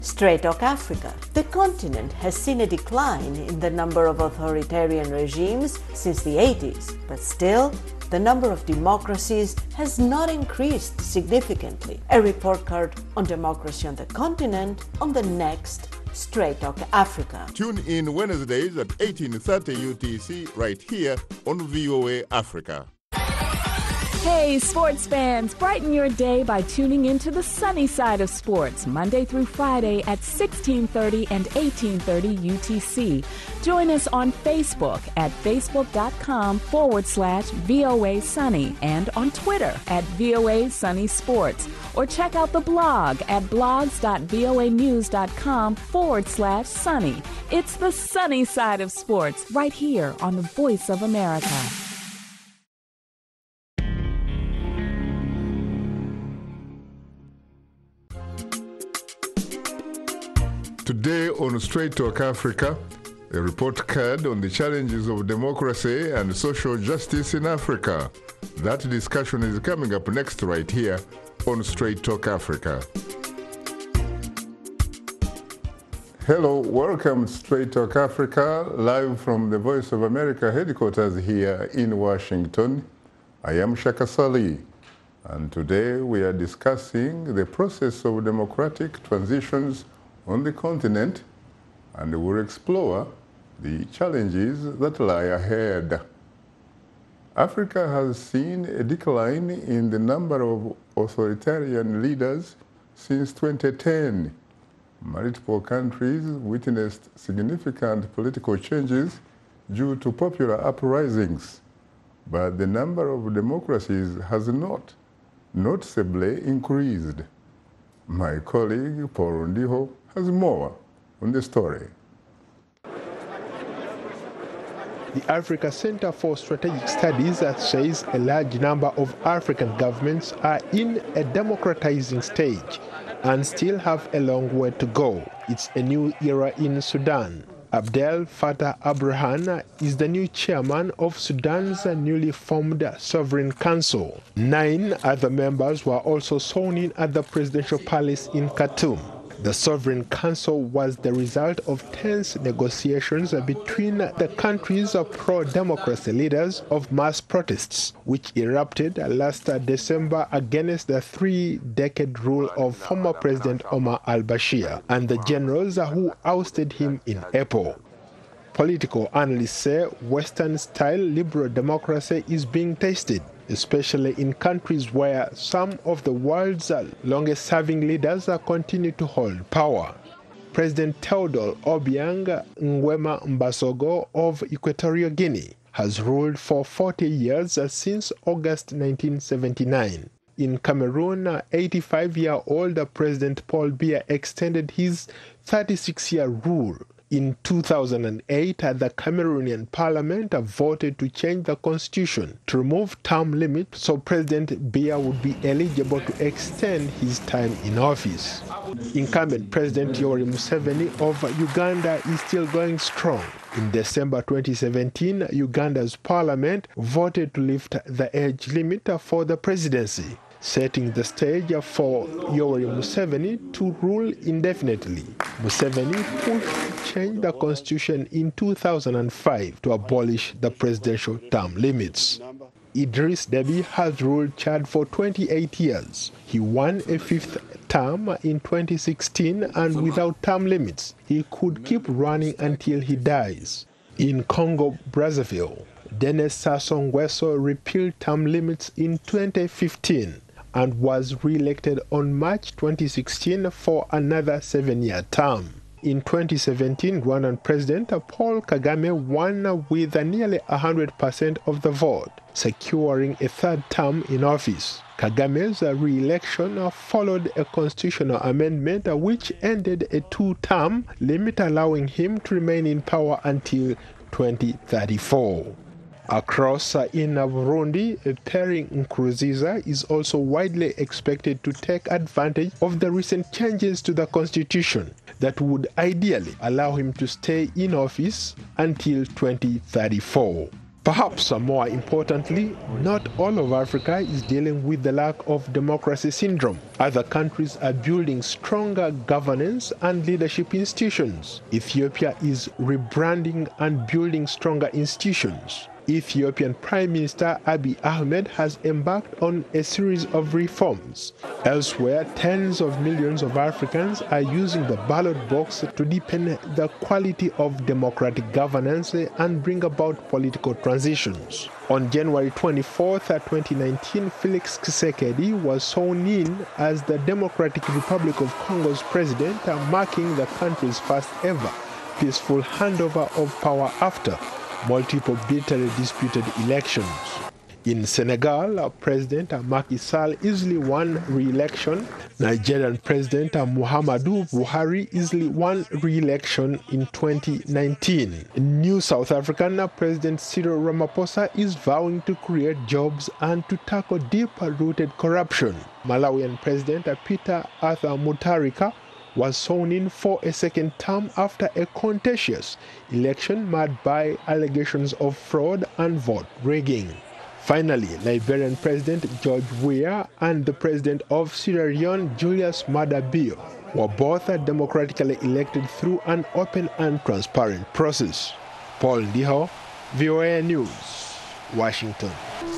Straight Talk Africa. The continent has seen a decline in the number of authoritarian regimes since the 80s, but still, the number of democracies has not increased significantly. A report card on democracy on the continent on the next Straight Talk Africa. Tune in Wednesdays at 18:30 UTC right here on VOA Africa. Hey, sports fans, brighten your day by tuning into the sunny side of sports, Monday through Friday at 16:30 and 18:30 UTC. Join us on Facebook at facebook.com/VOA Sunny and on Twitter at VOA Sunny Sports. Or check out the blog at blogs.voanews.com/sunny. It's the sunny side of sports right here on the Voice of America. Today on Straight Talk Africa, a report card on the challenges of democracy and social justice in Africa. That discussion is coming up next right here on Straight Talk Africa. Hello, welcome to Straight Talk Africa, live from the Voice of America headquarters here in Washington. I am Shaka Sali, and today we are discussing the process of democratic transitions on the continent, and we'll explore the challenges that lie ahead. Africa has seen a decline in the number of authoritarian leaders since 2010. Multiple countries witnessed significant political changes due to popular uprisings, but the number of democracies has not noticeably increased. My colleague Paul Ndiho has more on the story. The Africa Center for Strategic Studies says a large number of African governments are in a democratizing stage and still have a long way to go. It's a new era in Sudan. Abdel Fattah al-Burhan is the new chairman of Sudan's newly formed Sovereign Council. 9 other members were also sworn in at the presidential palace in Khartoum. The Sovereign Council was the result of tense negotiations between the country's pro-democracy leaders of mass protests, which erupted last December against the 3-decade rule of former President Omar al-Bashir and the generals who ousted him in April. Political analysts say Western-style liberal democracy is being tested, especially in countries where some of the world's longest-serving leaders continue to hold power. President Theodore Obiang Nguema Mbasogo of Equatorial Guinea has ruled for 40 years since August 1979. In Cameroon, 85-year-old President Paul Biya extended his 36-year rule. In 2008, the Cameroonian parliament voted to change the constitution to remove term limits so President Biya would be eligible to extend his time in office. Incumbent President Yoweri Museveni of Uganda is still going strong. In December 2017, Uganda's parliament voted to lift the age limit for the presidency, setting the stage for Yoweri Museveni to rule indefinitely. Museveni pushed to change the constitution in 2005 to abolish the presidential term limits. Idris Deby has ruled Chad for 28 years. He won a 5th term in 2016, and without term limits, he could keep running until he dies. In Congo, Brazzaville, Denis Sassou Nguesso repealed term limits in 2015 and was re-elected on March 2016 for another 7-year term. In 2017, Rwandan President Paul Kagame won with nearly 100% of the vote, securing a 3rd term in office. Kagame's re-election followed a constitutional amendment which ended a 2-term limit, allowing him to remain in power until 2034. Across in Burundi, Pierre Nkurunziza is also widely expected to take advantage of the recent changes to the constitution that would ideally allow him to stay in office until 2034. Perhaps more importantly, not all of Africa is dealing with the lack of democracy syndrome. Other countries are building stronger governance and leadership institutions. Ethiopia is rebranding and building stronger institutions. Ethiopian Prime Minister Abiy Ahmed has embarked on a series of reforms. Elsewhere, tens of millions of Africans are using the ballot box to deepen the quality of democratic governance and bring about political transitions. On January 24, 2019, Felix Tshisekedi was sworn in as the Democratic Republic of Congo's president, marking the country's first ever peaceful handover of power after multiple bitterly disputed elections. In Senegal, President Macky Sall easily won re-election. Nigerian President Muhammadu Buhari easily won re-election in 2019. New South African President Cyril Ramaphosa is vowing to create jobs and to tackle deep-rooted corruption. Malawian President Peter Arthur Mutharika was sworn in for a second term after a contentious election marred by allegations of fraud and vote rigging. Finally, Liberian President George Weah and the President of Sierra Leone, Julius Maada Bio, were both democratically elected through an open and transparent process. Paul Ndiho, VOA News, Washington.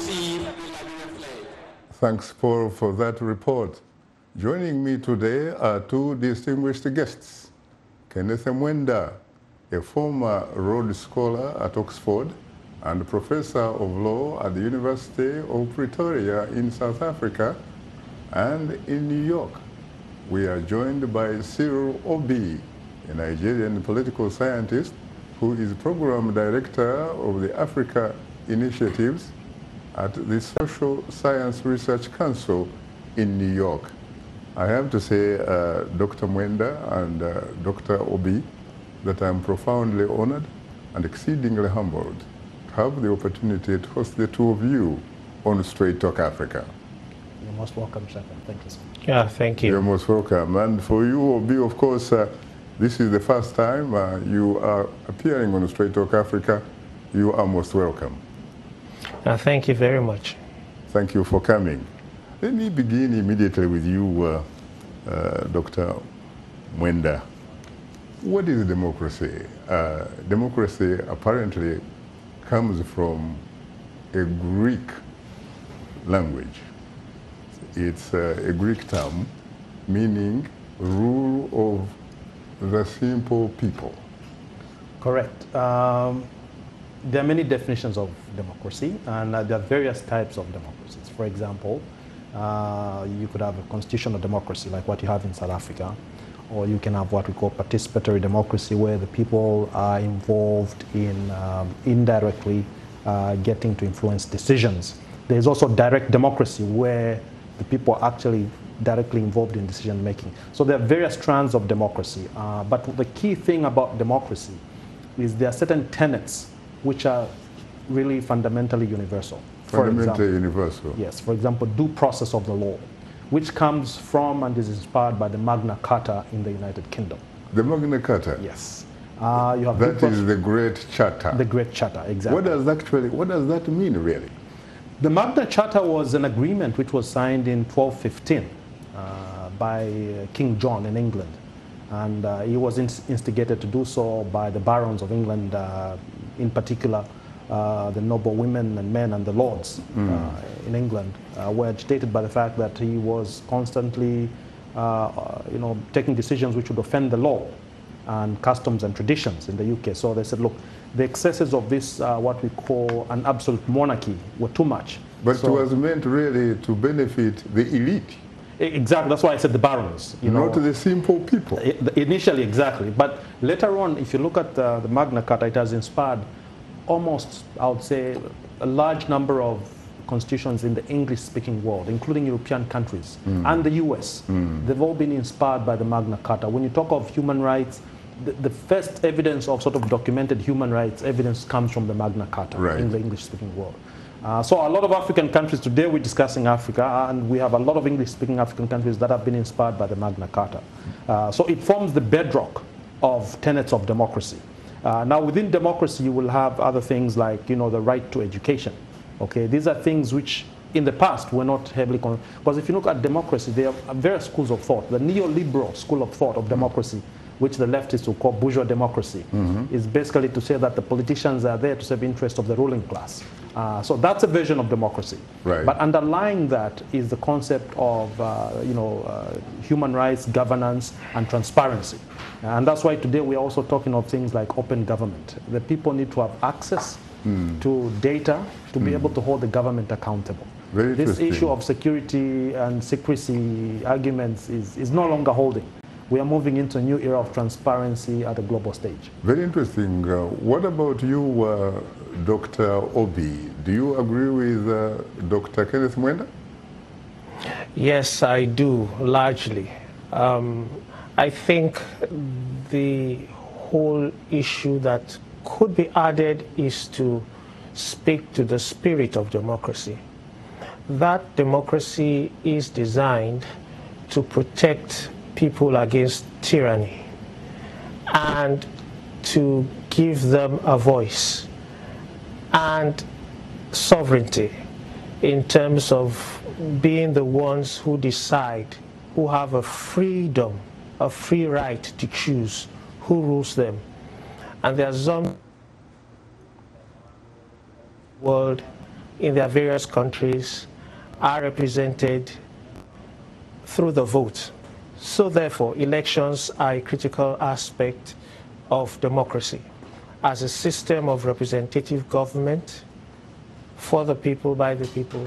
Thanks, Paul, for that report. Joining me today are two distinguished guests. Kenneth Mwenda, a former Rhodes Scholar at Oxford and Professor of Law at the University of Pretoria in South Africa and in New York. We are joined by Cyril Obi, a Nigerian political scientist who is Program Director of the Africa Initiatives at the Social Science Research Council in New York. I have to say, Dr. Mwenda and Dr. Obi, that I'm profoundly honored and exceedingly humbled to have the opportunity to host the two of you on Straight Talk Africa. You're most welcome, Shaka. Thank you so much. Yeah, thank you. You're most welcome. And for you, Obi, of course, this is the first time you are appearing on Straight Talk Africa. You are most welcome. Thank you very much. Thank you for coming. Let me begin immediately with you, Dr. Mwenda. What is democracy? Democracy apparently comes from a Greek language. It's a Greek term meaning rule of the simple people. Correct. There are many definitions of democracy, and there are various types of democracies. For example, you could have a constitutional democracy like what you have in South Africa, or you can have what we call participatory democracy, where the people are involved in indirectly getting to influence decisions. There's also direct democracy, where the people are actually directly involved in decision making. So there are various strands of democracy, but the key thing about democracy is there are certain tenets which are really fundamentally universal. Fundamentally universal. Yes, for example, due process of the law, which comes from and is inspired by the Magna Carta in the United Kingdom. The Magna Carta? Yes. You have that is the Great Charter. The Great Charter, exactly. What does that mean, really? The Magna Carta was an agreement which was signed in 1215 by King John in England. And he was instigated to do so by the barons of England, in particular the noble women and men and the lords in England, were agitated by the fact that he was constantly taking decisions which would offend the law and customs and traditions in the UK. So they said, look, the excesses of this, what we call an absolute monarchy, were too much. But so, it was meant really to benefit the elite. Exactly, that's why I said the barons. Not the simple people. Initially, exactly. But later on, if you look at the Magna Carta, it has inspired almost, I would say, a large number of constitutions in the English-speaking world, including European countries and the US. They've all been inspired by the Magna Carta. When you talk of human rights, the first evidence of sort of documented human rights evidence comes from the Magna Carta in the English-speaking world. So a lot of African countries, today we're discussing Africa, and we have a lot of English-speaking African countries that have been inspired by the Magna Carta. So it forms the bedrock of tenets of democracy. Now, within democracy, you will have other things like, the right to education. Okay, these are things which in the past were not heavily, because if you look at democracy, there are various schools of thought. The neoliberal school of thought of democracy, which the leftists will call bourgeois democracy, is basically to say that the politicians are there to serve the interest of the ruling class. So that's a version of democracy. Right. But underlying that is the concept of human rights, governance, and transparency. And that's why today we are also talking of things like open government. The people need to have access to data to be able to hold the government accountable. Very This interesting. issue of security and secrecy arguments is no longer holding. We are moving into a new era of transparency at a global stage. Very interesting. What about you, Dr. Obi? Do you agree with Dr. Kenneth Mwenda? Yes, I do, largely. I think the whole issue that could be added is to speak to the spirit of democracy. That democracy is designed to protect people against tyranny and to give them a voice and sovereignty in terms of being the ones who decide, who have a freedom, a free right to choose who rules them. And there are some world in their various countries are represented through the vote. So therefore, elections are a critical aspect of democracy as a system of representative government for the people, by the people.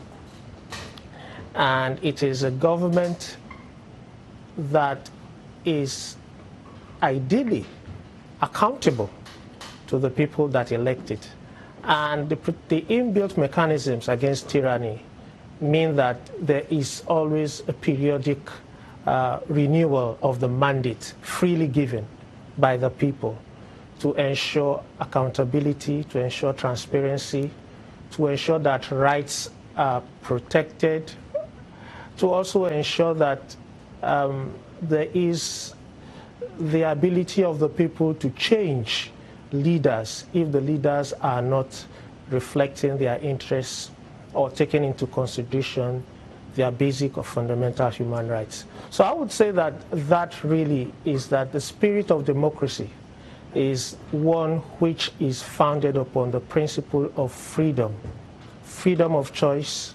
And it is a government that is ideally accountable to the people that elect it. And the inbuilt mechanisms against tyranny mean that there is always a periodic renewal of the mandate freely given by the people to ensure accountability, to ensure transparency, to ensure that rights are protected, to also ensure that there is the ability of the people to change leaders if the leaders are not reflecting their interests or taking into consideration their basic or fundamental human rights. So I would say that that really is that the spirit of democracy is one which is founded upon the principle of freedom, freedom of choice,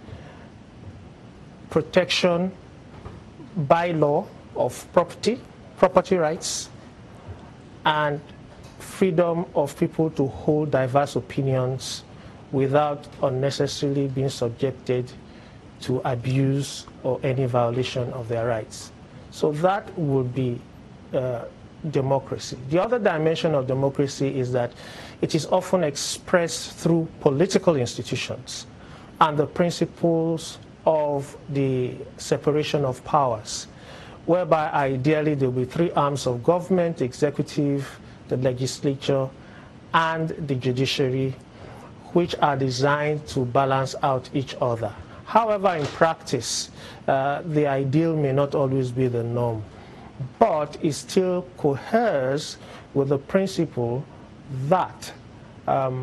protection by law of property rights, and freedom of people to hold diverse opinions without unnecessarily being subjected to abuse or any violation of their rights. So that would be democracy. The other dimension of democracy is that it is often expressed through political institutions and the principles of the separation of powers, whereby ideally there will be three arms of government: the executive, the legislature, and the judiciary, which are designed to balance out each other. However, in practice, the ideal may not always be the norm, but it still coheres with the principle that a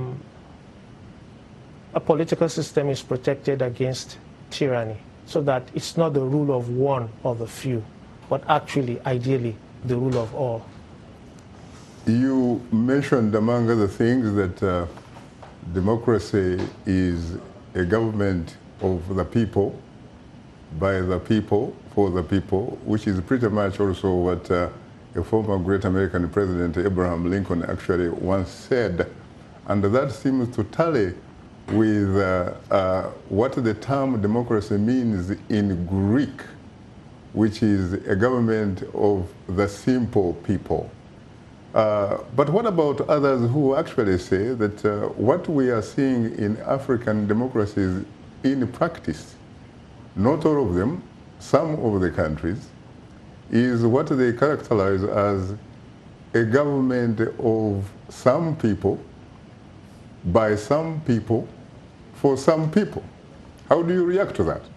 political system is protected against tyranny, so that it's not the rule of one or the few, but actually, ideally, the rule of all. You mentioned, among other things, that democracy is a government of the people, by the people, for the people, which is pretty much also what a former great American president, Abraham Lincoln, actually once said. And that seems to tally with what the term democracy means in Greek, which is a government of the simple people. But what about others who actually say that what we are seeing in African democracies in practice, not all of them, some of the countries, is what they characterize as a government of some people, by some people, for some people. How do you react to that?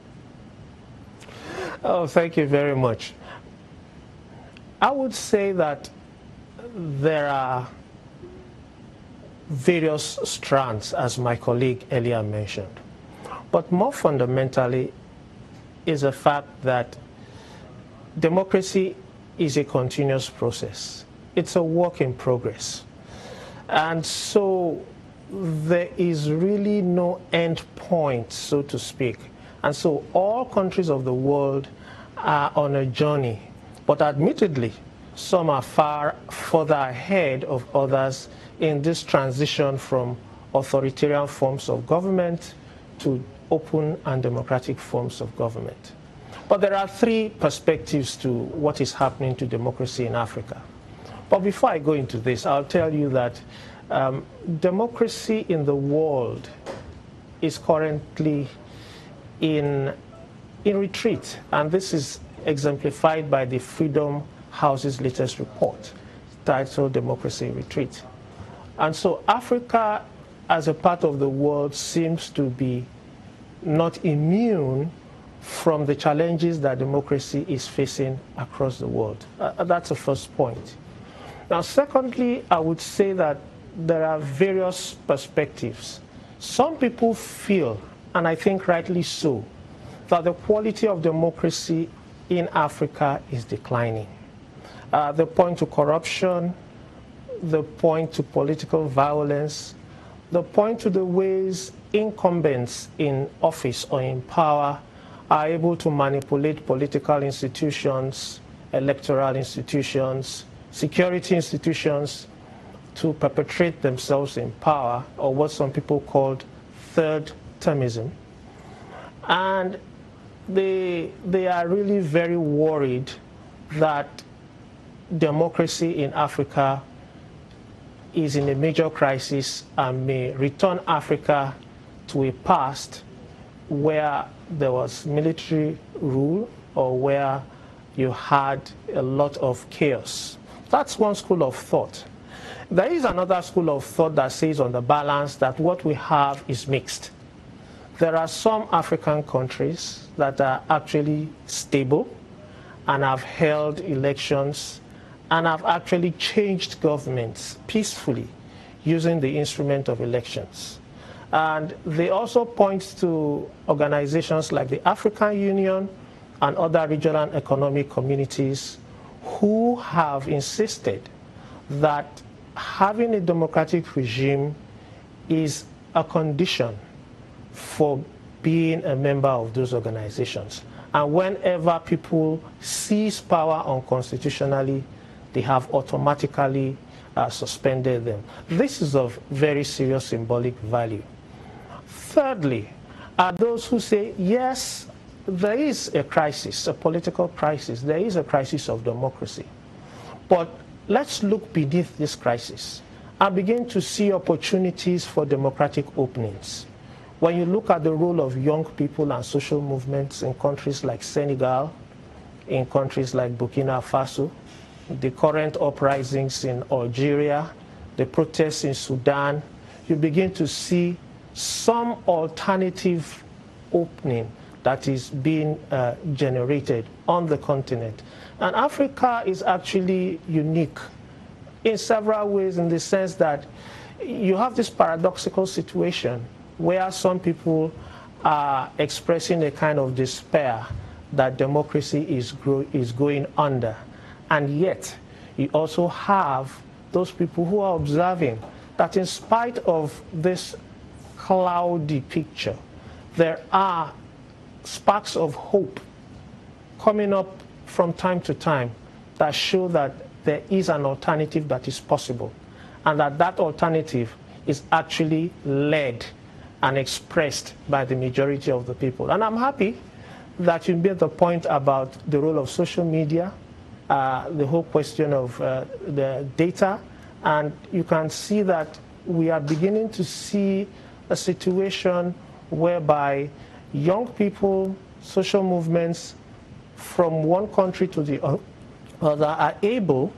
Oh, thank you very much. I would say that there are various strands, as my colleague earlier mentioned. But more fundamentally is the fact that democracy is a continuous process. It's a work in progress. And so there is really no end point, so to speak. And so all countries of the world are on a journey. But admittedly, some are far further ahead of others in this transition from authoritarian forms of government to open and democratic forms of government. But there are three perspectives to what is happening to democracy in Africa. But before I go into this, I'll tell you that democracy in the world is currently in retreat. And this is exemplified by the Freedom House's latest report titled Democracy in Retreat. And so Africa, as a part of the world, seems to be not immune from the challenges that democracy is facing across the world. That's the first point. Now, secondly, I would say that there are various perspectives. Some people feel, and I think rightly so, that the quality of democracy in Africa is declining. They point to corruption, they point to political violence, they point to the ways incumbents in office or in power are able to manipulate political institutions, electoral institutions, security institutions to perpetrate themselves in power, or what some people called third termism. And they are really very worried that democracy in Africa is in a major crisis and may return Africa to a past where there was military rule or where you had a lot of chaos. That's one school of thought. There is another school of thought that says, on the balance, that what we have is mixed. There are some African countries that are actually stable and have held elections and have actually changed governments peacefully using the instrument of elections. And they also point to organizations like the African Union and other regional economic communities who have insisted that having a democratic regime is a condition for being a member of those organizations. And whenever people seize power unconstitutionally, they have automatically suspended them. This is of very serious symbolic value. Thirdly, are those who say, yes, there is a crisis, a political crisis. There is a crisis of democracy. But let's look beneath this crisis and begin to see opportunities for democratic openings. When you look at the role of young people and social movements in countries like Senegal, in countries like Burkina Faso, the current uprisings in Algeria, the protests in Sudan, you begin to see some alternative opening that is being generated on the continent. And Africa is actually unique in several ways, in the sense that you have this paradoxical situation where some people are expressing a kind of despair that democracy is going under. And yet, you also have those people who are observing that in spite of this cloudy picture, there are sparks of hope coming up from time to time that show that there is an alternative that is possible, and that alternative is actually led and expressed by the majority of the people. And I'm happy that you made the point about the role of social media, the whole question of the data, and you can see that we are beginning to see a situation whereby young people, social movements from one country to the other are able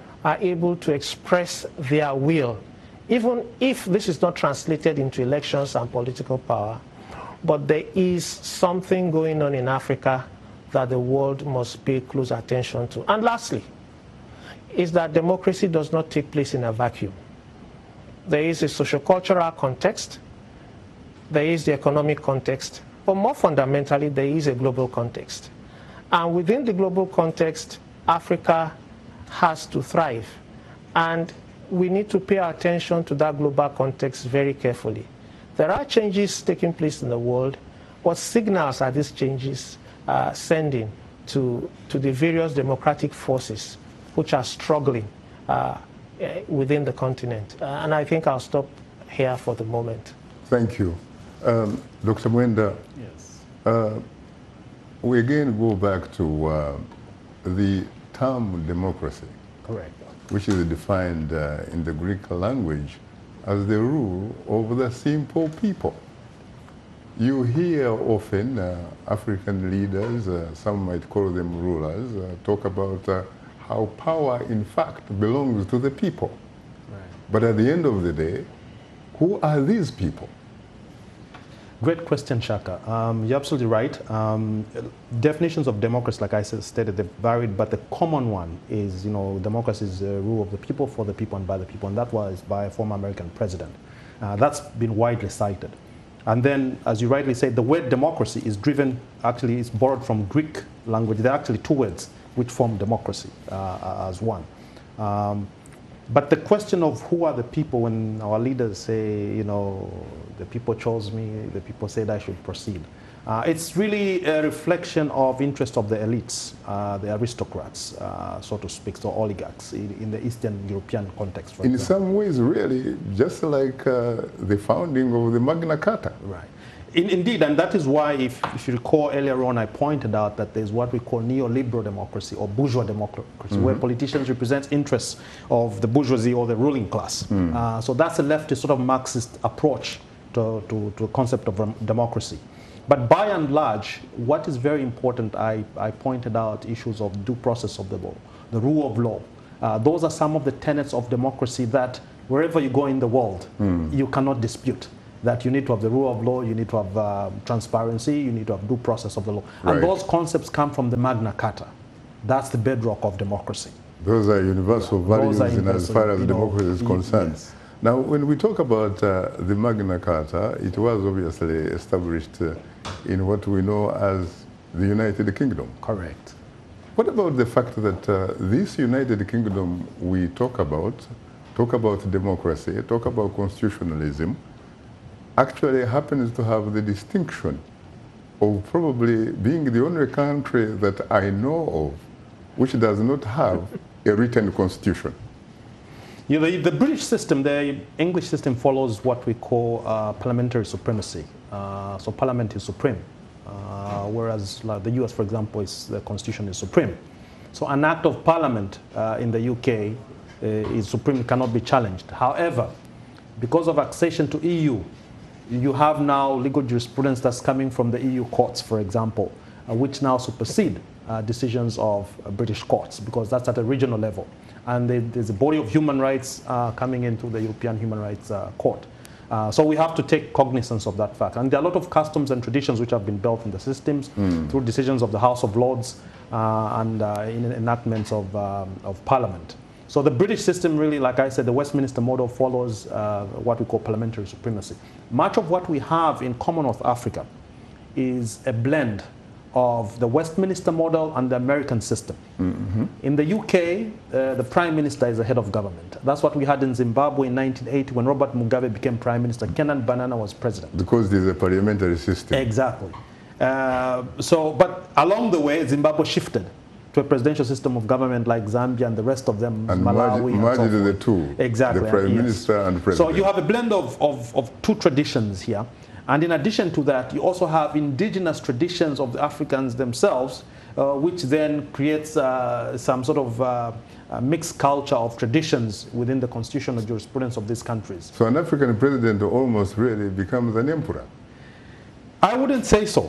to express their will, even if this is not translated into elections and political power. But there is something going on in Africa that the world must pay close attention to. And lastly, is that democracy does not take place in a vacuum. there is a sociocultural context, there is the economic context, but more fundamentally, there is a global context. And within the global context, Africa has to thrive. And we need to pay attention to that global context very carefully. There are changes taking place in the world. What signals are these changes sending to the various democratic forces which are struggling within the continent? And I think I'll stop here for the moment. Thank you. Dr. Mwenda, Yes. We again go back to the term democracy. Correct. Which is defined in the Greek language as the rule of the simple people. You hear often African leaders, some might call them rulers, talk about how power in fact belongs to the people. Right. But at the end of the day, who are these people? Great question, Shaka. You're absolutely right. Definitions of democracy, like I stated, they've varied, but the common one is, democracy is the rule of the people, for the people, and by the people, and that was by a former American president. That's been widely cited. And then, as you rightly said, the word democracy is it's borrowed from Greek language. There are actually two words which form democracy as one. But the question of who are the people, when our leaders say, the people chose me, the people said I should proceed, it's really a reflection of interest of the elites, the aristocrats, so to speak, so oligarchs in the Eastern European context. In some ways, really, just like the founding of the Magna Carta. Right. Indeed, and that is why, if you recall earlier on, I pointed out that there's what we call neoliberal democracy or bourgeois democracy, where politicians represent interests of the bourgeoisie or the ruling class. So that's a leftist sort of Marxist approach to the concept of democracy. But by and large, what is very important, I pointed out issues of due process of the law, the rule of law. Those are some of the tenets of democracy that wherever you go in the world, you cannot dispute. That you need to have the rule of law, you need to have transparency, you need to have due process of the law. Right. And those concepts come from the Magna Carta. That's the bedrock of democracy. Those are universal values as far as you know, democracy is concerned. Yes. Now, when we talk about the Magna Carta, it was obviously established in what we know as the United Kingdom. Correct. What about the fact that this United Kingdom we talk about democracy, talk about constitutionalism, actually happens to have the distinction of probably being the only country that I know of which does not have a written constitution? The British system, the English system follows what we call parliamentary supremacy. So parliament is supreme, whereas the US, for example, the constitution is supreme. So an act of parliament in the UK is supreme, cannot be challenged. However, because of accession to EU, you have now legal jurisprudence that's coming from the EU courts, for example, which now supersede decisions of British courts, because that's at a regional level. And there's a body of human rights coming into the European Human Rights Court. So we have to take cognizance of that fact. And there are a lot of customs and traditions which have been built in the systems through decisions of the House of Lords and in enactments of Parliament. So the British system really, like I said, the Westminster model follows what we call parliamentary supremacy. Much of what we have in Commonwealth Africa is a blend of the Westminster model and the American system. In the UK, the Prime Minister is the head of government. That's what we had in Zimbabwe in 1980 when Robert Mugabe became Prime Minister. Kenan Banana was president. Because there's a parliamentary system. Exactly. But along the way, Zimbabwe shifted to a presidential system of government like Zambia and the rest of them, and Malawi. merged the two. Exactly. The Prime Minister and President. So you have a blend of two traditions here. And in addition to that, you also have indigenous traditions of the Africans themselves, which then creates some sort of mixed culture of traditions within the constitutional jurisprudence of these countries. So an African president almost really becomes an emperor. I wouldn't say so.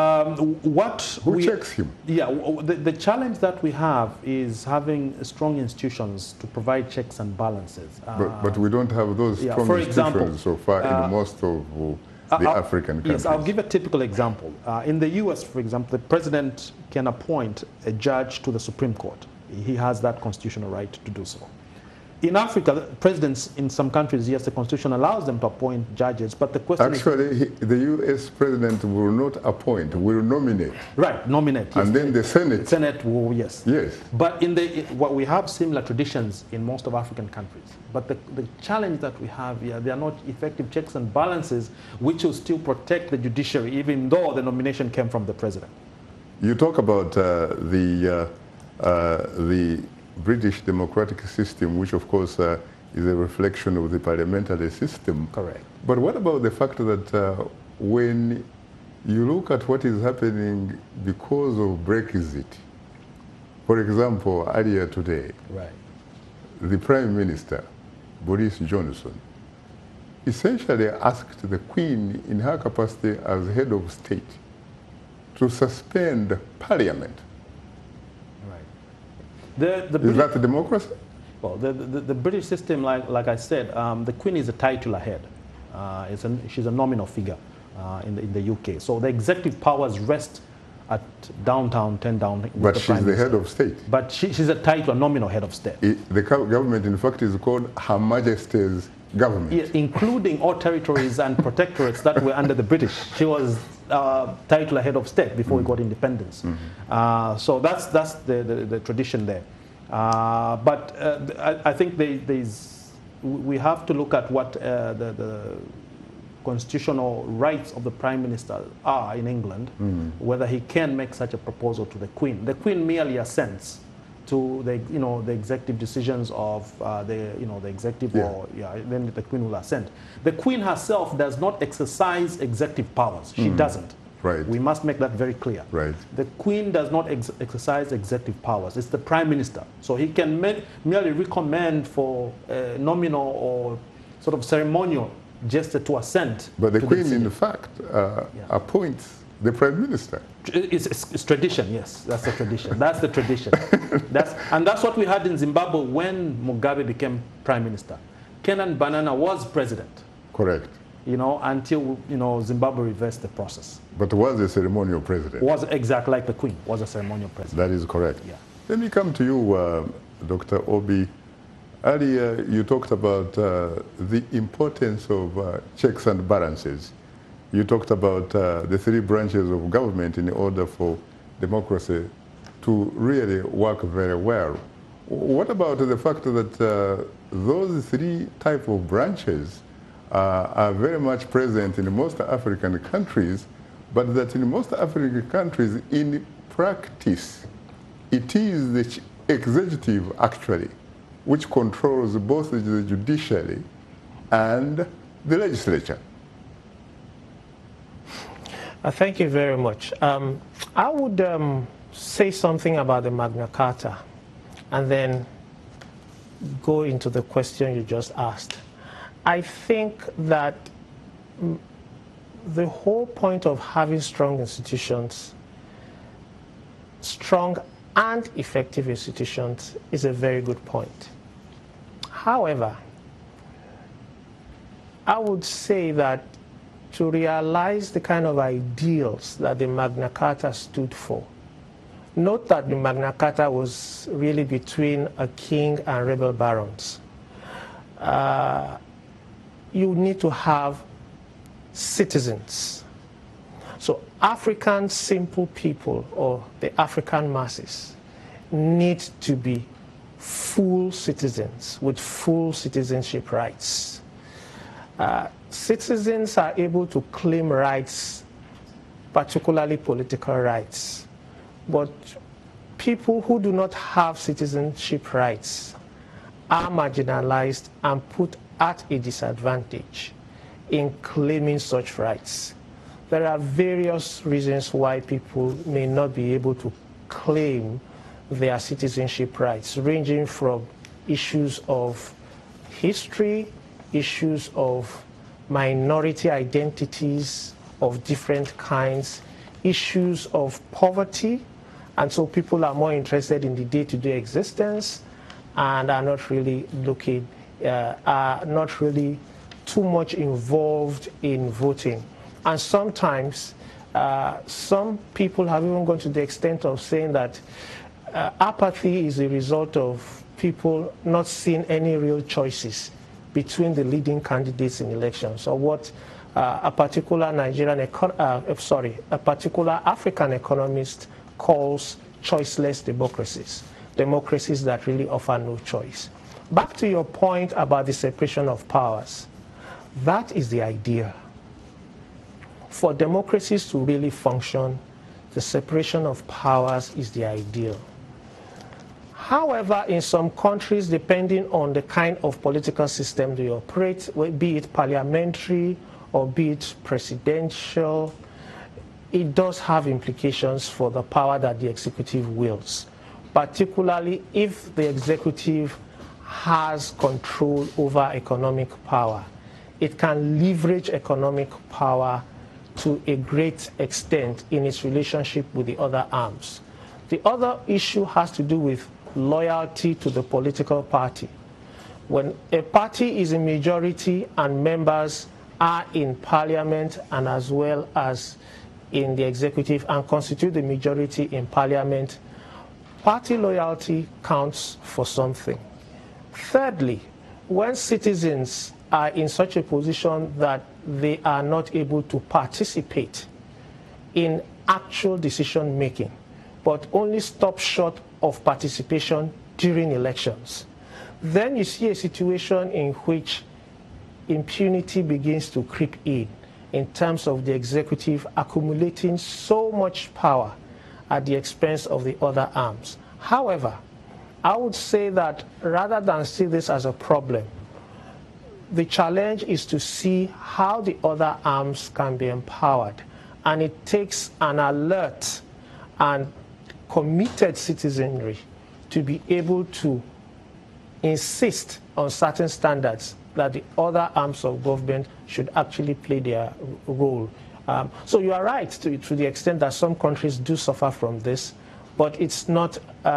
Who checks him? Yeah, the challenge that we have is having strong institutions to provide checks and balances. But we don't have those strong institutions so far in most of the African countries. Yes, I'll give a typical example. In the US, for example, the president can appoint a judge to the Supreme Court. He has that constitutional right to do so. In Africa, presidents in some countries, yes, the constitution allows them to appoint judges, but the question actually, the U.S. president will not appoint, will nominate. Right, nominate. Yes. And then the Senate. The Senate will, yes. Yes. But what we have similar traditions in most of African countries. But the challenge that we have here, they are not effective checks and balances which will still protect the judiciary, even though the nomination came from the president. You talk about the British democratic system, which of course is a reflection of the parliamentary system. Correct. But what about the fact that when you look at what is happening because of Brexit, for example, earlier today, right, the Prime Minister, Boris Johnson, essentially asked the Queen in her capacity as head of state to suspend Parliament. Is that a democracy? Well, the British system, like I said, the Queen is a titular head. She's a nominal figure in the UK. So the executive powers rest at downtown, 10 Downing. But she's the head of state. But she's a title, a nominal head of state. The government, in fact, is called Her Majesty's government. Yeah, including all territories and protectorates that were under the British. She was title head of state before we got independence. Mm-hmm. So that's the tradition there. But I think we have to look at what the constitutional rights of the Prime Minister are in England, whether he can make such a proposal to the Queen. The Queen merely assents to the executive decisions of the executive, or then the Queen will assent. The Queen herself does not exercise executive powers. She doesn't. Right. We must make that very clear. Right. The Queen does not exercise executive powers. It's the Prime Minister. So he can merely recommend for nominal or sort of ceremonial gesture to assent. But the to Queen, in fact, appoints the Prime Minister. It's tradition, yes. That's the tradition. That's the tradition. And that's what we had in Zimbabwe when Mugabe became Prime Minister. Kenan Banana was president. Correct. Until Zimbabwe reversed the process. But was a ceremonial president. Was exactly like the Queen, was a ceremonial president. That is correct. Yeah. Let me come to you, Dr. Obi. Earlier, you talked about the importance of checks and balances. You talked about the three branches of government in order for democracy to really work very well. What about the fact that those three types of branches are very much present in most African countries, but that in most African countries, in practice, it is the executive, actually, which controls both the judiciary and the legislature? Thank you very much. I would say something about the Magna Carta and then go into the question you just asked. I think that the whole point of having strong institutions, strong and effective institutions, is a very good point. However, I would say that to realize the kind of ideals that the Magna Carta stood for, note that the Magna Carta was really between a king and rebel barons. You need to have citizens. So African simple people, or the African masses, need to be full citizens with full citizenship rights. Citizens are able to claim rights, particularly political rights. But people who do not have citizenship rights are marginalized and put at a disadvantage in claiming such rights. There are various reasons why people may not be able to claim their citizenship rights, ranging from issues of history, issues of minority identities of different kinds, issues of poverty, and so people are more interested in the day-to-day existence and are not really too much involved in voting. And sometimes some people have even gone to the extent of saying that apathy is a result of people not seeing any real choices between the leading candidates in elections, or what a particular a particular African economist calls choiceless democracies, democracies that really offer no choice. Back to your point about the separation of powers, that is the idea. For democracies to really function, the separation of powers is the ideal. However, in some countries, depending on the kind of political system they operate, be it parliamentary or be it presidential, it does have implications for the power that the executive wields, particularly if the executive has control over economic power. It can leverage economic power to a great extent in its relationship with the other arms. The other issue has to do with loyalty to the political party. When a party is in majority and members are in parliament and as well as in the executive and constitute the majority in parliament, party loyalty counts for something. Thirdly, when citizens are in such a position that they are not able to participate in actual decision making, but only stop short of participation during elections, then you see a situation in which impunity begins to creep in terms of the executive accumulating so much power at the expense of the other arms. However, I would say that rather than see this as a problem, the challenge is to see how the other arms can be empowered. And it takes an alert and committed citizenry to be able to insist on certain standards that the other arms of government should actually play their role. So you are right to the extent that some countries do suffer from this, but it's not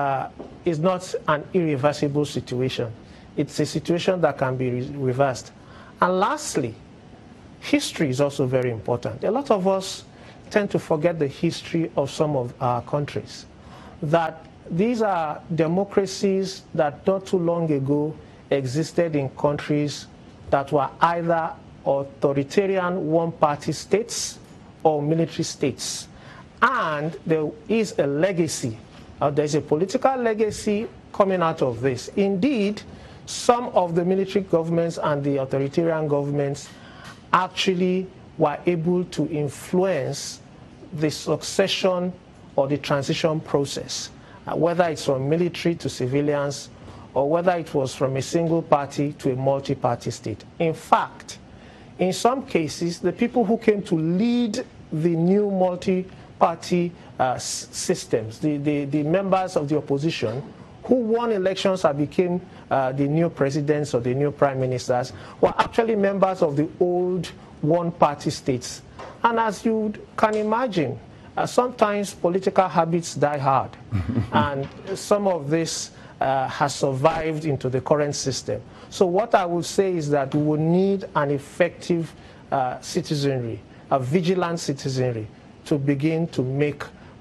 an irreversible situation. It's a situation that can be reversed. And lastly, history is also very important. A lot of us tend to forget the history of some of our countries, that these are democracies that not too long ago existed in countries that were either authoritarian one-party states or military states. And there is a legacy, there's a political legacy coming out of this. Indeed, some of the military governments and the authoritarian governments actually were able to influence the succession or the transition process, whether it's from military to civilians or whether it was from a single party to a multi-party state. In fact, in some cases, the people who came to lead the new multi-party systems, the members of the opposition who won elections and became the new presidents or the new prime ministers, were actually members of the old one-party states. And as you can imagine, sometimes political habits die hard. And some of this has survived into the current system. So what I would say is that we will need an effective citizenry, a vigilant citizenry, to begin to make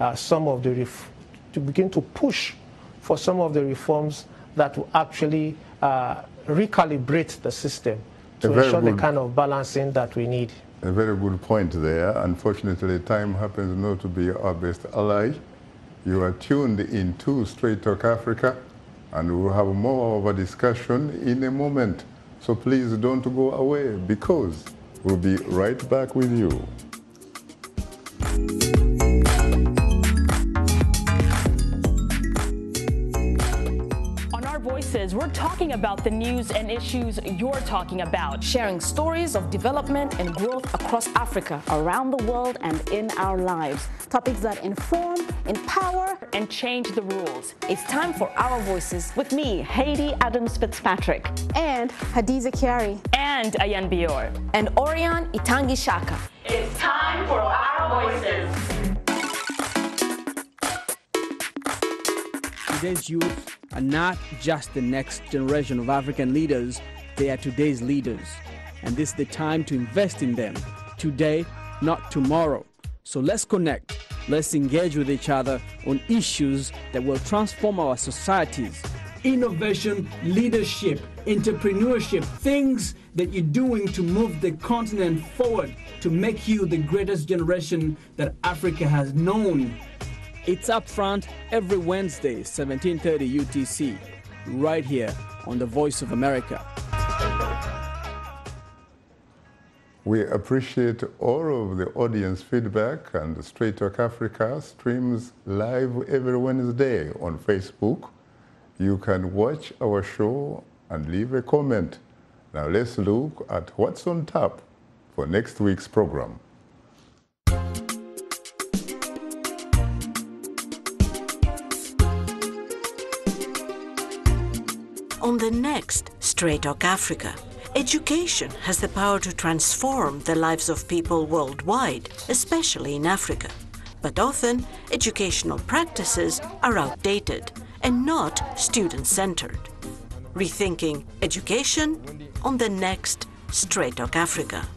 to begin to push for some of the reforms that will actually recalibrate the system to ensure the kind of balancing that we need. A very good point there. Unfortunately, time happens not to be our best ally. You are tuned into Straight Talk Africa, and we will have more of a discussion in a moment. So please don't go away, because we'll be right back with you. We're talking about the news and issues you're talking about. Sharing stories of development and growth across Africa, around the world, and in our lives. Topics that inform, empower, and change the rules. It's time for Our Voices. With me, Haiti Adams Fitzpatrick. And Hadiza Kiari. And Ayan Bior. And Orion Itangi Shaka. It's time for Our Voices. Today's youth are not just the next generation of African leaders, they are today's leaders. And this is the time to invest in them. Today, not tomorrow. So let's connect. Let's engage with each other on issues that will transform our societies innovation, leadership, entrepreneurship, things that you're doing to move the continent forward, to make you the greatest generation that Africa has known. It's Up Front every Wednesday, 17:30 UTC, right here on the Voice of America. We appreciate all of the audience feedback, and Straight Talk Africa streams live every Wednesday on Facebook. You can watch our show and leave a comment. Now let's look at what's on tap for next week's program. On the next Straight Talk Africa, education has the power to transform the lives of people worldwide, especially in Africa. But often, educational practices are outdated and not student-centered. Rethinking education on the next Straight Talk Africa.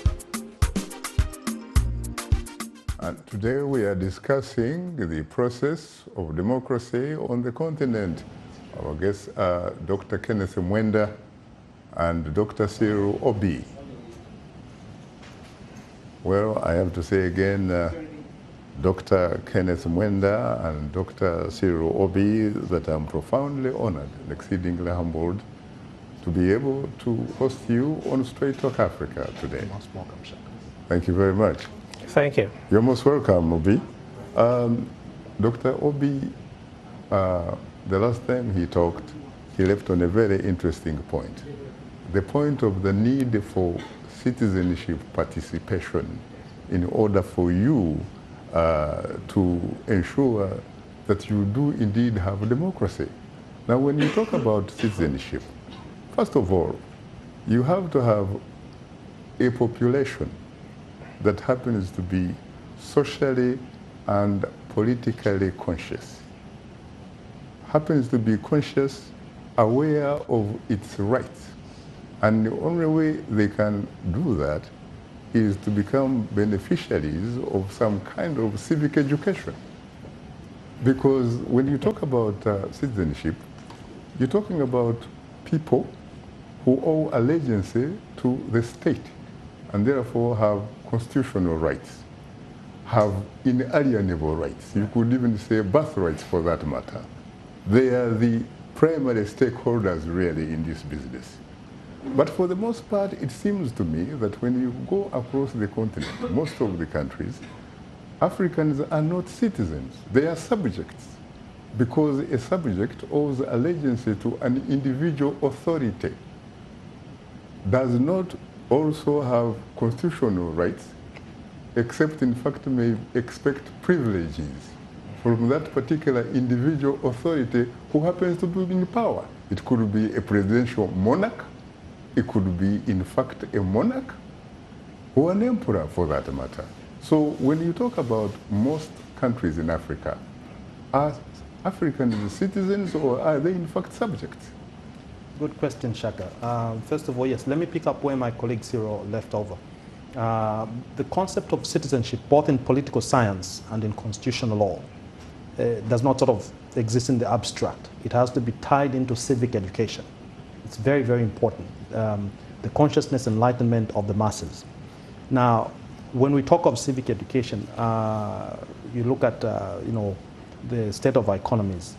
And today we are discussing the process of democracy on the continent. Our guests are Dr. Kenneth Mwenda and Dr. Cyril Obi. Well, I have to say again, Dr. Kenneth Mwenda and Dr. Cyril Obi, that I'm profoundly honored and exceedingly humbled to be able to host you on Straight Talk Africa today. Most welcome, Shaka. Thank you very much. Thank you. You're most welcome, Obi. Dr. Obi, the last time he talked, he left on a very interesting point. The point of the need for citizenship participation in order for you to ensure that you do indeed have democracy. Now, when you talk about citizenship, first of all, you have to have a population that happens to be socially and politically conscious, happens to be conscious, aware of its rights. And the only way they can do that is to become beneficiaries of some kind of civic education. Because when you talk about citizenship, you're talking about people who owe allegiance to the state and therefore have constitutional rights, have inalienable rights. You could even say birthrights for that matter. They are the primary stakeholders really in this business. But for the most part, it seems to me that when you go across the continent, most of the countries, Africans are not citizens. They are subjects, because a subject owes allegiance to an individual authority, does not also have constitutional rights, except in fact may expect privileges from that particular individual authority who happens to be in power. It could be a presidential monarch, it could be in fact a monarch, or an emperor for that matter. So when you talk about most countries in Africa, are Africans citizens or are they in fact subjects? Good question, Shaka. First of all, yes, let me pick up where my colleague Cyril left over. The concept of citizenship, both in political science and in constitutional law, does not sort of exist in the abstract. It has to be tied into civic education. It's very, very important. The consciousness enlightenment of the masses. Now, when we talk of civic education, you look at the state of our economies.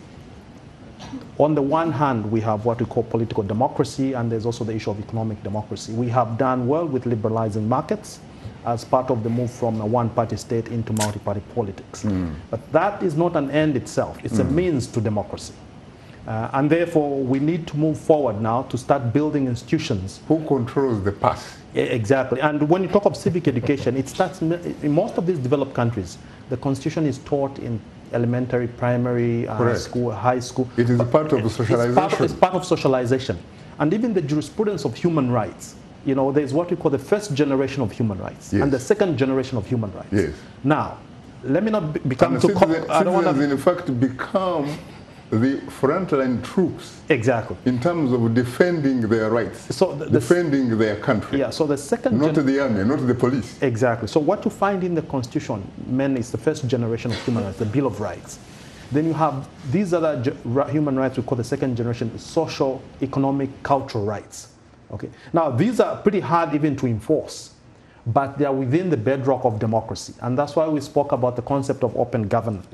On the one hand, we have what we call political democracy, and there's also the issue of economic democracy. We have done well with liberalizing markets as part of the move from a one-party state into multi-party politics. But that is not an end itself. It's a means to democracy. And therefore, we need to move forward now to start building institutions. Who controls the path? Exactly. And when you talk of civic education, it starts in most of these developed countries. The Constitution is taught in elementary, primary school, high school. It is part of socialization. It's part of socialization. And even the jurisprudence of human rights. You know, there's what we call the first generation of human rights and the second generation of human rights. Yes. Now, let me not become too... Citizens in fact become the frontline troops. Exactly. In terms of defending their rights, so defending their country. Yeah, so the second... Not the army, not the police. Exactly. So what you find in the Constitution, mainly, is the first generation of human rights, the Bill of Rights. Then you have these other human rights we call the second generation social, economic, cultural rights. Okay. Now, these are pretty hard even to enforce, but they are within the bedrock of democracy. And that's why we spoke about the concept of open government.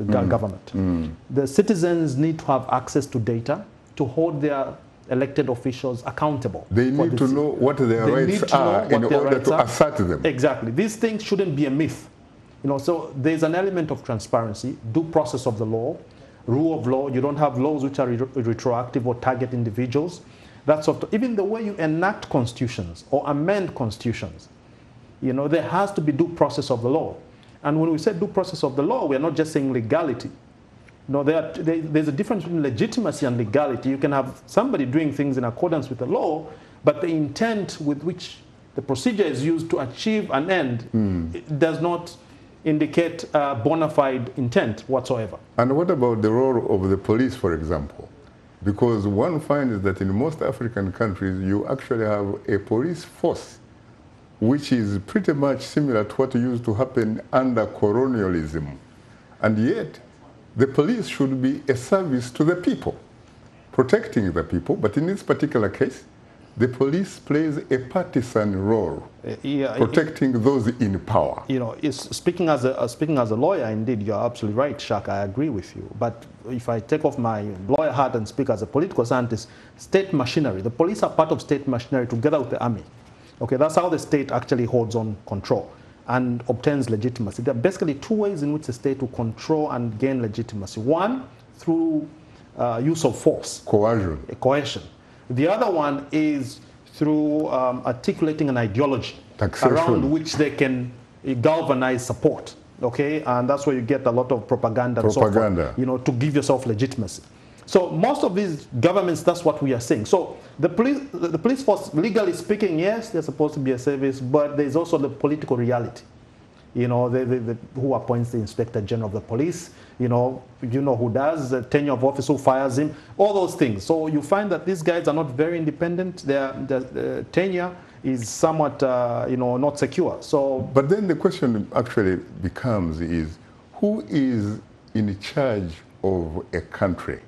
The citizens need to have access to data to hold their elected officials accountable. They need to know what their rights are in order to assert them. Exactly. These things shouldn't be a myth. You know, so there's an element of transparency, due process of the law, rule of law. You don't have laws which are retroactive or target individuals. That sort of, even the way you enact constitutions or amend constitutions, you know, there has to be due process of the law. And when we say due process of the law, we are not just saying legality. No, there's a difference between legitimacy and legality. You can have somebody doing things in accordance with the law, but the intent with which the procedure is used to achieve an end it does not indicate bona fide intent whatsoever. And what about the role of the police, for example? Because one finds that in most African countries, you actually have a police force, which is pretty much similar to what used to happen under colonialism. And yet, the police should be a service to the people, protecting the people. But in this particular case, the police plays a partisan role, protecting those in power. You know, speaking as a lawyer, indeed, you're absolutely right, Shaka. I agree with you. But if I take off my lawyer hat and speak as a political scientist, state machinery, the police are part of state machinery together with the army. Okay, that's how the state actually holds on control and obtains legitimacy. There are basically two ways in which the state will control and gain legitimacy. One, through use of force. Coercion. The other one is through articulating an ideology around which they can galvanize support. Okay, and that's where you get a lot of propaganda. And so forth, you know, to give yourself legitimacy. So most of these governments, that's what we are saying. So the police force, legally speaking, yes, they're supposed to be a service, but there's also the political reality. You know, who appoints the Inspector General of the Police, you know who does, the tenure of office, who fires him, all those things. So you find that these guys are not very independent. Their tenure is somewhat, not secure. So, but then the question actually becomes is, who is in charge of a country?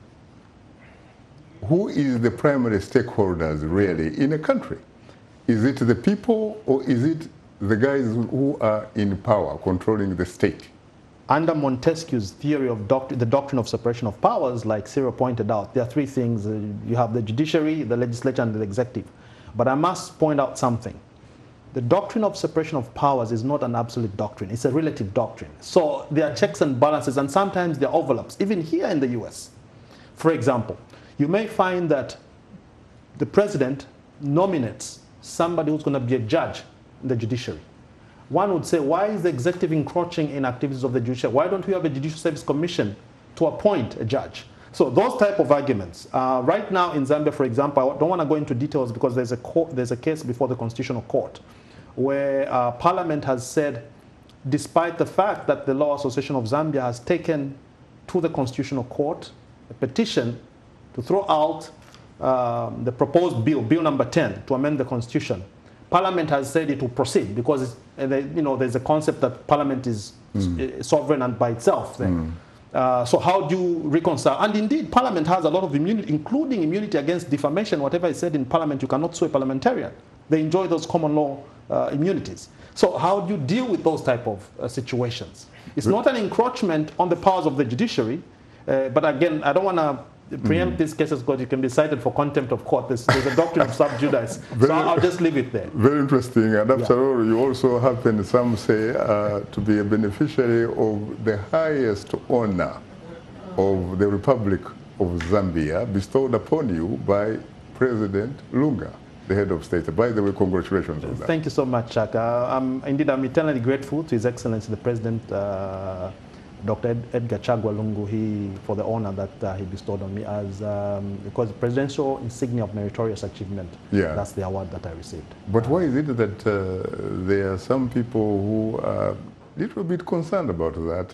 Who is the primary stakeholders really in a country? Is it the people, or is it the guys who are in power controlling the state? Under Montesquieu's theory of the doctrine of separation of powers, like Cyril pointed out, there are three things. You have the judiciary, the legislature, and the executive. But I must point out something. The doctrine of separation of powers is not an absolute doctrine. It's a relative doctrine. So there are checks and balances, and sometimes there are overlaps, even here in the US. For example, you may find that the president nominates somebody who's going to be a judge in the judiciary. One would say, why is the executive encroaching in activities of the judiciary? Why don't we have a Judicial Service Commission to appoint a judge? So those type of arguments. Right now in Zambia, for example, I don't want to go into details because there's a case before the Constitutional Court where Parliament has said, despite the fact that the Law Association of Zambia has taken to the Constitutional Court a petition to throw out the proposed bill number 10, to amend the Constitution, Parliament has said it will proceed because there's a concept that Parliament is sovereign and by itself. So how do you reconcile? And indeed, Parliament has a lot of immunity, including immunity against defamation. Whatever is said in Parliament, you cannot sue a parliamentarian. They enjoy those common law immunities. So how do you deal with those type of situations? It's not an encroachment on the powers of the judiciary, but again, I don't want to preempt these cases because you can be cited for contempt of court. There's a doctrine of sub judice. So I'll just leave it there. Very interesting. And after all, you also happen, some say, to be a beneficiary of the highest honor of the Republic of Zambia bestowed upon you by President Lunga, the head of state. By the way, congratulations on that. Thank you so much, Chaka. I'm eternally grateful to His Excellency the President, Dr. Edgar Chagwa Lungu, for the honor that he bestowed on me as because the presidential insignia of meritorious achievement. Yeah. That's the award that I received. But why is it that there are some people who are a little bit concerned about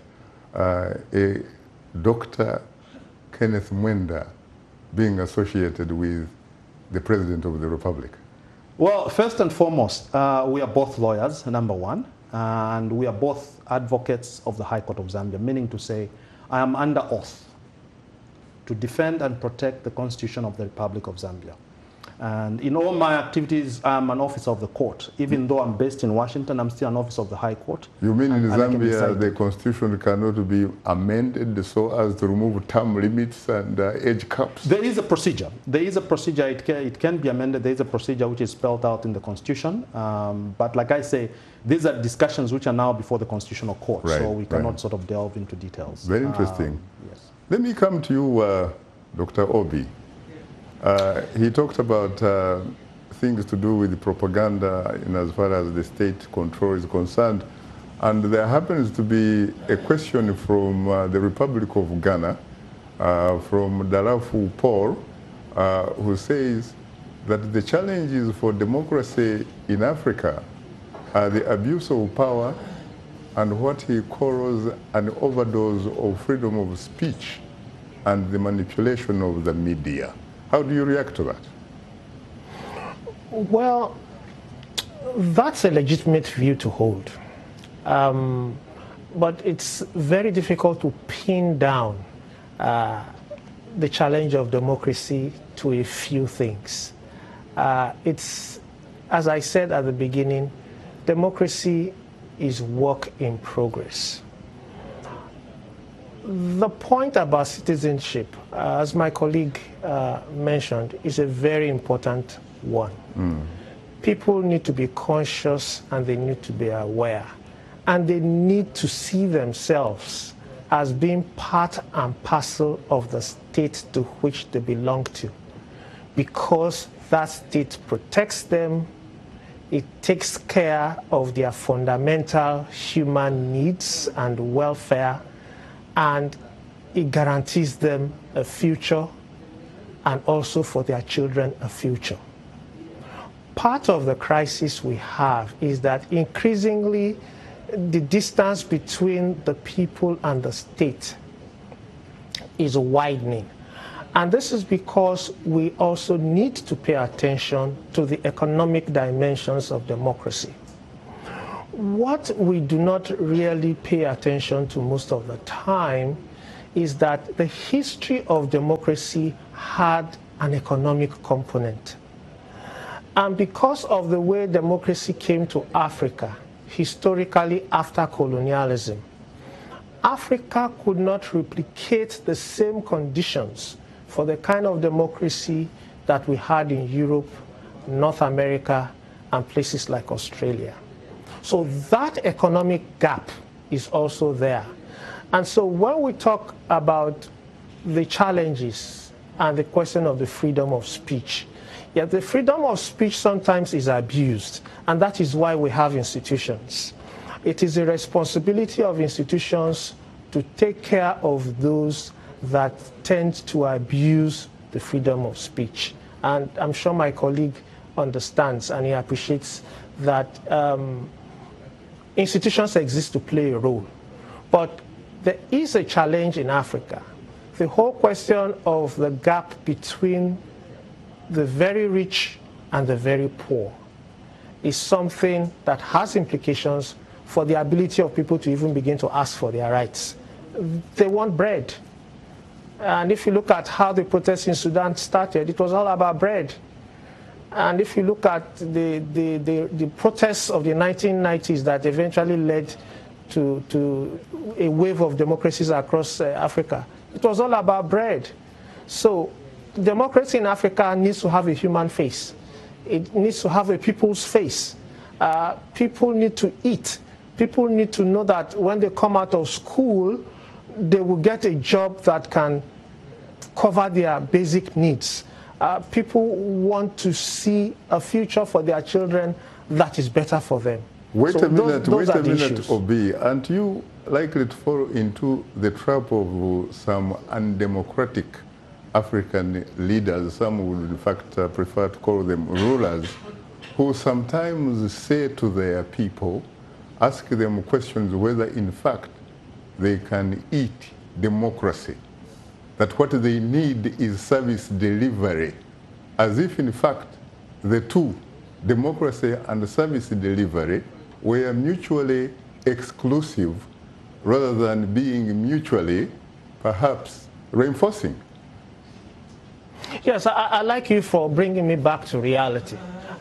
that? Dr. Kenneth Mwenda being associated with the President of the Republic? Well, first and foremost, we are both lawyers, number one. And we are both advocates of the High Court of Zambia, meaning to say I am under oath to defend and protect the Constitution of the Republic of Zambia. And in all my activities, I'm an officer of the court. Even though I'm based in Washington, I'm still an officer of the High Court. You mean in Zambia, the constitution cannot be amended so as to remove term limits and age caps? There is a procedure. There is a procedure. It can be amended. There is a procedure which is spelled out in the Constitution. But like I say, these are discussions which are now before the Constitutional Court. Right, so we cannot right. sort of delve into details. Very interesting. Yes. Let me come to you, Dr. Obi. He talked about things to do with propaganda in as far as the state control is concerned. And there happens to be a question from the Republic of Ghana, from Darafu Paul, who says that the challenges for democracy in Africa are the abuse of power and what he calls an overdose of freedom of speech and the manipulation of the media. How do you react to that? Well, that's a legitimate view to hold. But it's very difficult to pin down the challenge of democracy to a few things. It's, as I said at the beginning, democracy is work in progress. The point about citizenship, as my colleague mentioned, is a very important one. People need to be conscious and they need to be aware. And they need to see themselves as being part and parcel of the state to which they belong to. Because that state protects them, it takes care of their fundamental human needs and welfare, and it guarantees them a future and also for their children a future. Part of the crisis we have is that increasingly the distance between the people and the state is widening. And this is because we also need to pay attention to the economic dimensions of democracy. What we do not really pay attention to most of the time is that the history of democracy had an economic component. And because of the way democracy came to Africa, historically after colonialism, Africa could not replicate the same conditions for the kind of democracy that we had in Europe, North America, and places like Australia. So that economic gap is also there. And so when we talk about the challenges and the question of the freedom of speech, yet the freedom of speech sometimes is abused, and that is why we have institutions. It is the responsibility of institutions to take care of those that tend to abuse the freedom of speech. And I'm sure my colleague understands and he appreciates that institutions exist to play a role. But there is a challenge in Africa. The whole question of the gap between the very rich and the very poor is something that has implications for the ability of people to even begin to ask for their rights. They want bread. And if you look at how the protests in Sudan started, it was all about bread. And if you look at the protests of the 1990s that eventually led to a wave of democracies across Africa, it was all about bread. So democracy in Africa needs to have a human face. It needs to have a people's face. People need to eat. People need to know that when they come out of school, they will get a job that can cover their basic needs. People want to see a future for their children that is better for them. Wait a minute, issues. Obi. Aren't you likely to fall into the trap of some undemocratic African leaders, some would in fact prefer to call them rulers, who sometimes say to their people, ask them questions whether in fact they can eat democracy, that what they need is service delivery, as if in fact the two, democracy and service delivery, were mutually exclusive rather than being mutually perhaps reinforcing. Yes, I like you for bringing me back to reality.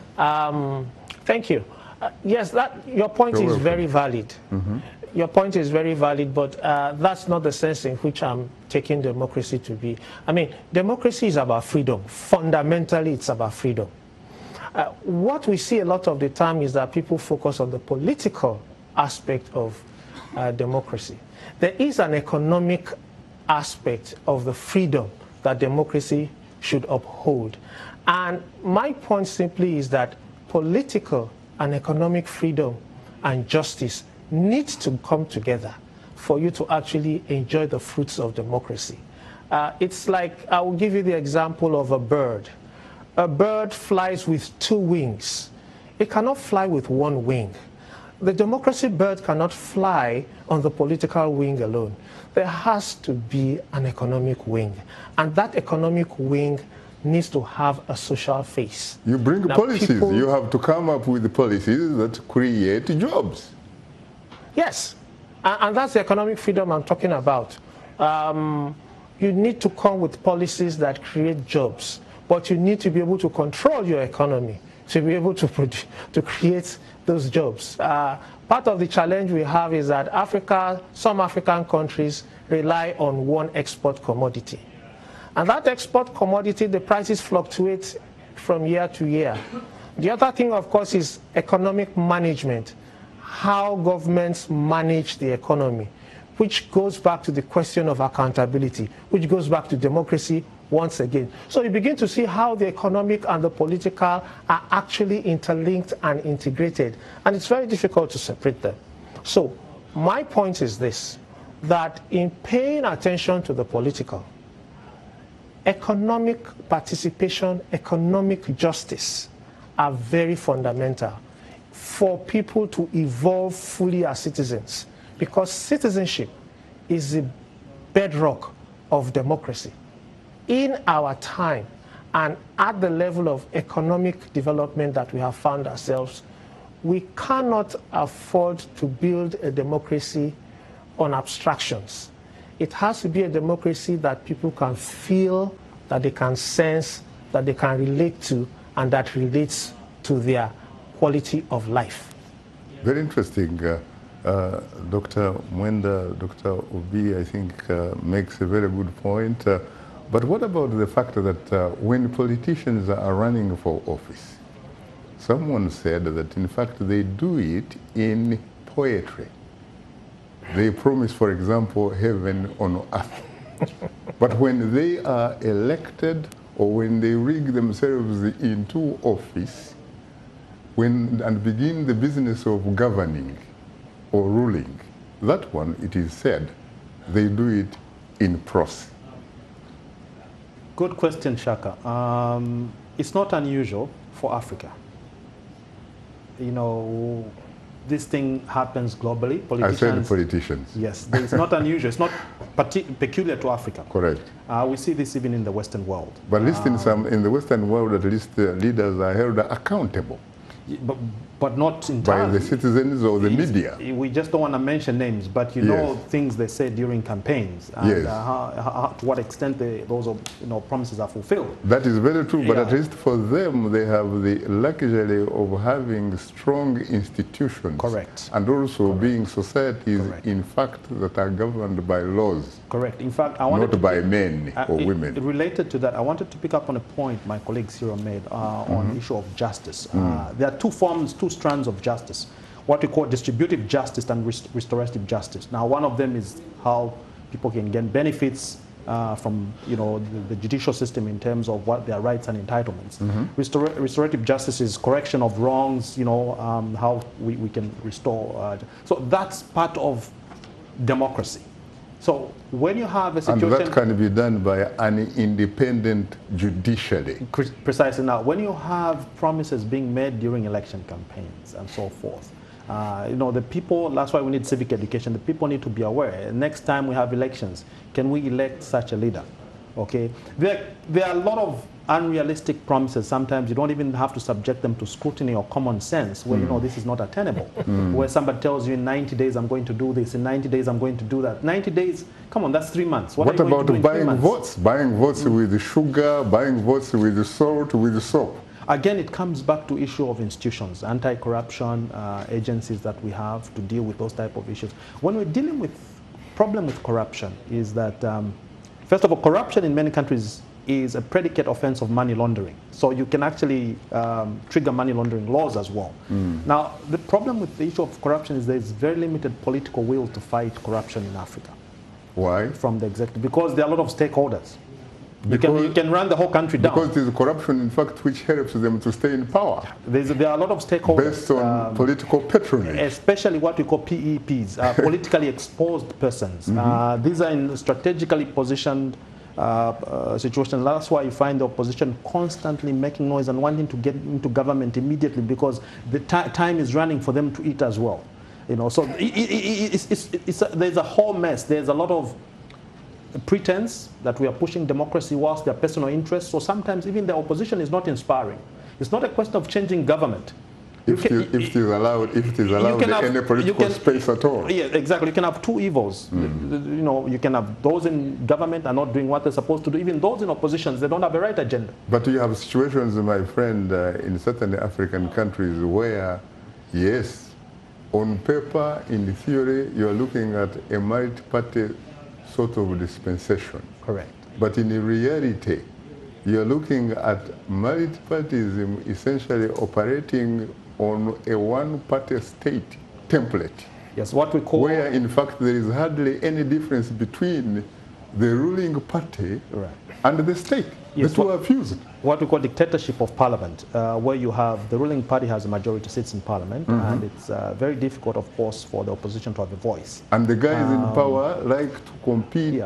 Thank you. Yes, your point is very valid. Your point is very valid, but that's not the sense in which I'm taking democracy to be. I mean, democracy is about freedom. Fundamentally, it's about freedom. What we see a lot of the time is that people focus on the political aspect of democracy. There is an economic aspect of the freedom that democracy should uphold. And my point simply is that political and economic freedom and justice needs to come together for you to actually enjoy the fruits of democracy. It's like, I will give you the example of a bird. A bird flies with 2 wings. It cannot fly with 1 wing. The democracy bird cannot fly on the political wing alone. There has to be an economic wing. And that economic wing needs to have a social face. You bring policies. You have to come up with policies that create jobs. Yes. And that's the economic freedom I'm talking about. You need to come with policies that create jobs. But you need to be able to control your economy to be able to create those jobs. Part of the challenge we have is that some African countries rely on one export commodity. And that export commodity, the prices fluctuate from year to year. The other thing, of course, is economic management, how governments manage the economy, which goes back to the question of accountability, which goes back to democracy once again. So you begin to see how the economic and the political are actually interlinked and integrated, and it's very difficult to separate them. So my point is this, that in paying attention to the political, economic participation, economic justice are very fundamental for people to evolve fully as citizens, because citizenship is the bedrock of democracy. In our time and at the level of economic development that we have found ourselves, we cannot afford to build a democracy on abstractions. It has to be a democracy that people can feel, that they can sense, that they can relate to, and that relates to their quality of life. Very interesting. Dr. Mwenda, Dr. Obi, I think, makes a very good point. But what about the fact that when politicians are running for office, someone said that in fact they do it in poetry. They promise, for example, heaven on earth. But when they are elected or when they rig themselves into office and begin the business of governing or ruling, that one, it is said, they do it in prose. Good question, Shaka. It's not unusual for Africa. You know, this thing happens globally. I said politicians. Yes, it's not unusual. It's not peculiar to Africa. Correct. We see this even in the Western world. But at least in the Western world, at least leaders are held accountable. But not entirely. By the citizens or the media. We just don't want to mention names, but you know things they say during campaigns, and to what extent those promises are fulfilled. That is very true, but at least for them, they have the luxury of having strong institutions. Correct. And also being societies, in fact, that are governed by laws. Correct. In fact, I wanted not by men or women. Related to that, I wanted to pick up on a point my colleague Cyril made on the issue of justice. There are two strands of justice, what we call distributive justice and restorative justice. Now, one of them is how people can gain benefits from the judicial system in terms of what their rights and entitlements. Restorative justice is correction of wrongs, how we can restore. So that's part of democracy. So when you have a situation... And that can be done by an independent judiciary. Precisely. Now, when you have promises being made during election campaigns and so forth, the people, that's why we need civic education. The people need to be aware. Next time we have elections, can we elect such a leader? Okay. There are a lot of unrealistic promises. Sometimes you don't even have to subject them to scrutiny or common sense where you know this is not attainable. Where somebody tells you in 90 days I'm going to do this, in 90 days I'm going to do that. 90 days, come on, that's 3 months. What about buying votes? Buying votes with sugar, buying votes with salt, with soap? Again, it comes back to issue of institutions, anti-corruption agencies that we have to deal with those type of issues. When we're dealing with problem with corruption is that, first of all, corruption in many countries is a predicate offense of money laundering. So you can actually trigger money laundering laws as well. Now, the problem with the issue of corruption is there's very limited political will to fight corruption in Africa. Why? From the executive, because there are a lot of stakeholders. You can run the whole country down. Because there's corruption, in fact, which helps them to stay in power. There are a lot of stakeholders. Based on political patronage. Especially what we call PEPs, politically exposed persons. These are in strategically positioned situations. That's why you find the opposition constantly making noise and wanting to get into government immediately because the time is running for them to eat as well. You know, so there's a whole mess. There's a lot of pretense that we are pushing democracy whilst their personal interests. So sometimes even the opposition is not inspiring. It's not a question of changing government. If it is allowed any political space at all. Yeah, exactly. You can have two evils. You know, you can have those in government are not doing what they're supposed to do. Even those in oppositions, they don't have a right agenda. But you have situations, my friend, in certain African countries where, yes, on paper, in theory, you are looking at a multi-party sort of dispensation. Correct. But in reality, you're looking at multipartyism essentially operating on a one-party state template. Yes, what we call... Where, in fact, there is hardly any difference between the ruling party and the state. Yes, the two are fused. What we call dictatorship of parliament, where you have the ruling party has a majority seats in parliament, and it's very difficult, of course, for the opposition to have a voice. And the guys in power like to compete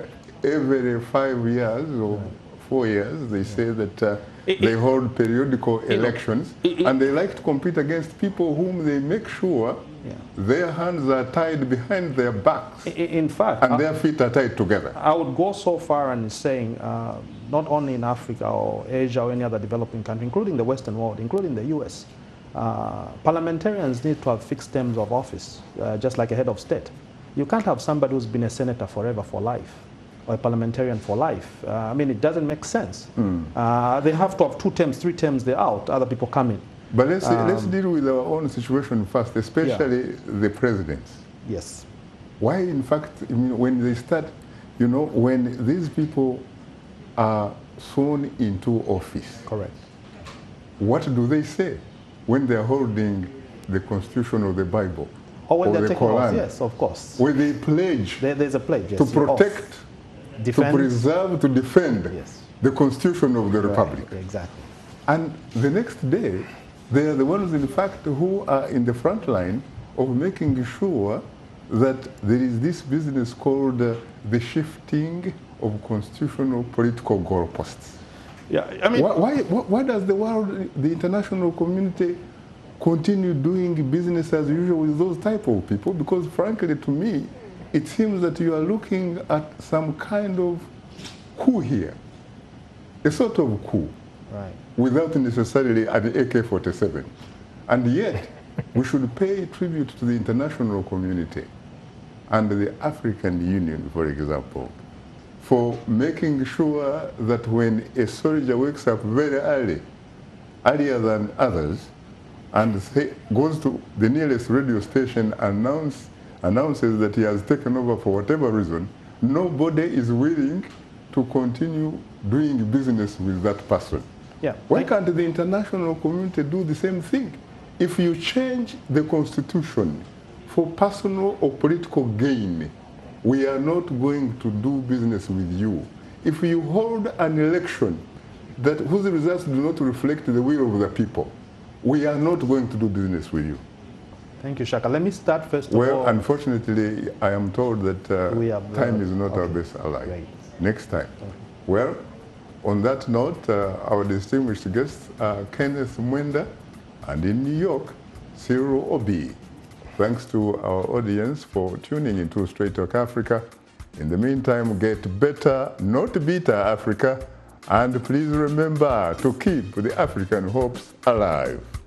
every 5 years or 4 years. They say that they hold periodical elections, and they like to compete against people whom they make sure their hands are tied behind their backs. In fact, and their feet are tied together. I would go so far and saying, not only in Africa or Asia or any other developing country, including the Western world, including the US, parliamentarians need to have fixed terms of office, just like a head of state. You can't have somebody who's been a senator forever for life, or a parliamentarian for life. I mean, it doesn't make sense. They have to have 2 terms, 3 terms, they're out, other people come in. But let's deal with our own situation first, especially the presidents. Yes. Why, in fact, when they start, you know, when these people are sworn into office. Correct. What do they say when they are holding the Constitution or the Bible? Or when or they're the taking Quran? off, yes, of course. When they pledge there's a pledge, yes, to protect, defend, to preserve, to defend the Constitution of the Republic. Exactly. And the next day, they are the ones, in fact, who are in the front line of making sure that there is this business called the shifting of constitutional political goalposts. Yeah, I mean, why does the world, the international community, continue doing business as usual with those type of people? Because frankly, to me, it seems that you are looking at some kind of coup here, a sort of coup, without necessarily an AK-47. And yet, we should pay tribute to the international community and the African Union, for example, for making sure that when a soldier wakes up very early, earlier than others, and goes to the nearest radio station and announces that he has taken over for whatever reason, nobody is willing to continue doing business with that person. Yeah. Why can't the international community do the same thing? If you change the Constitution for personal or political gain, we are not going to do business with you. If you hold an election whose results do not reflect the will of the people, we are not going to do business with you. Thank you, Shaka. Let me start first of all. Well, unfortunately, I am told that time is not our best ally. Great. Next time. Well, on that note, our distinguished guests are Kenneth Mwenda, and in New York, Cyril Obi. Thanks to our audience for tuning into Straight Talk Africa. In the meantime, get better, not bitter, Africa, And please remember to keep the African hopes alive.